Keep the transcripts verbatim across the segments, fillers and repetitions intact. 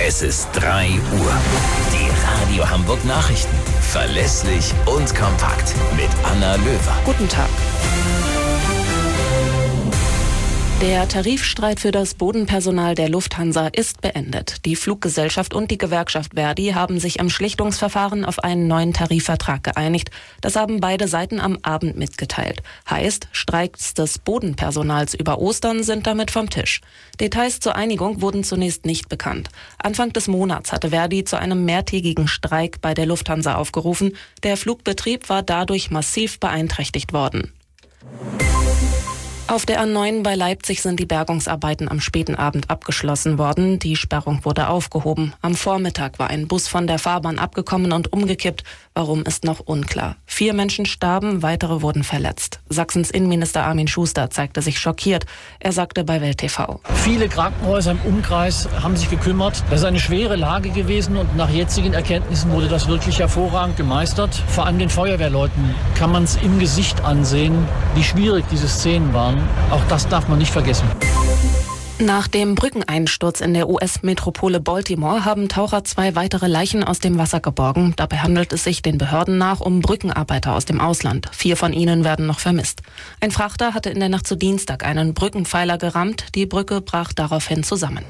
Es ist drei Uhr. Die Radio Hamburg Nachrichten. Verlässlich und kompakt mit Anna Löwer. Guten Tag. Der Tarifstreit für das Bodenpersonal der Lufthansa ist beendet. Die Fluggesellschaft und die Gewerkschaft ver.di haben sich im Schlichtungsverfahren auf einen neuen Tarifvertrag geeinigt. Das haben beide Seiten am Abend mitgeteilt. Heißt, Streiks des Bodenpersonals über Ostern sind damit vom Tisch. Details zur Einigung wurden zunächst nicht bekannt. Anfang des Monats hatte ver.di zu einem mehrtägigen Streik bei der Lufthansa aufgerufen. Der Flugbetrieb war dadurch massiv beeinträchtigt worden. Auf der A neun bei Leipzig sind die Bergungsarbeiten am späten Abend abgeschlossen worden. Die Sperrung wurde aufgehoben. Am Vormittag war ein Bus von der Fahrbahn abgekommen und umgekippt. Warum, ist noch unklar. Vier Menschen starben, weitere wurden verletzt. Sachsens Innenminister Armin Schuster zeigte sich schockiert. Er sagte bei Welt T V: Viele Krankenhäuser im Umkreis haben sich gekümmert. Das ist eine schwere Lage gewesen und nach jetzigen Erkenntnissen wurde das wirklich hervorragend gemeistert. Vor allem den Feuerwehrleuten kann man es im Gesicht ansehen, wie schwierig diese Szenen waren. Auch das darf man nicht vergessen. Nach dem Brückeneinsturz in der U S-Metropole Baltimore haben Taucher zwei weitere Leichen aus dem Wasser geborgen. Dabei handelt es sich den Behörden nach um Brückenarbeiter aus dem Ausland. Vier von ihnen werden noch vermisst. Ein Frachter hatte in der Nacht zu Dienstag einen Brückenpfeiler gerammt. Die Brücke brach daraufhin zusammen.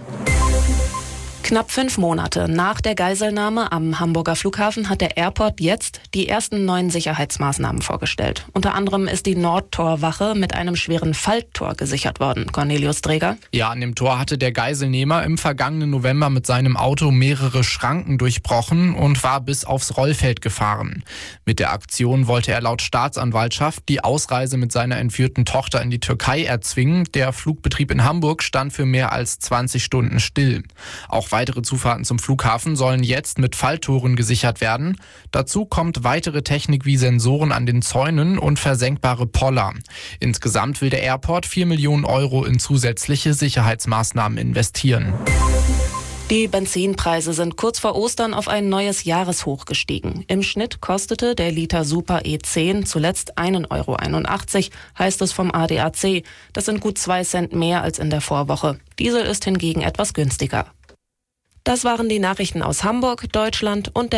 Knapp fünf Monate nach der Geiselnahme am Hamburger Flughafen hat der Airport jetzt die ersten neuen Sicherheitsmaßnahmen vorgestellt. Unter anderem ist die Nordtorwache mit einem schweren Falttor gesichert worden. Cornelius Dreger. Ja, an dem Tor hatte der Geiselnehmer im vergangenen November mit seinem Auto mehrere Schranken durchbrochen und war bis aufs Rollfeld gefahren. Mit der Aktion wollte er laut Staatsanwaltschaft die Ausreise mit seiner entführten Tochter in die Türkei erzwingen. Der Flugbetrieb in Hamburg stand für mehr als zwanzig Stunden still. Auch weitere Zufahrten zum Flughafen sollen jetzt mit Falltoren gesichert werden. Dazu kommt weitere Technik wie Sensoren an den Zäunen und versenkbare Poller. Insgesamt will der Airport vier Millionen Euro in zusätzliche Sicherheitsmaßnahmen investieren. Die Benzinpreise sind kurz vor Ostern auf ein neues Jahreshoch gestiegen. Im Schnitt kostete der Liter Super E zehn zuletzt ein Euro einundachtzig, heißt es vom A D A C. Das sind gut zwei Cent mehr als in der Vorwoche. Diesel ist hingegen etwas günstiger. Das waren die Nachrichten aus Hamburg, Deutschland und der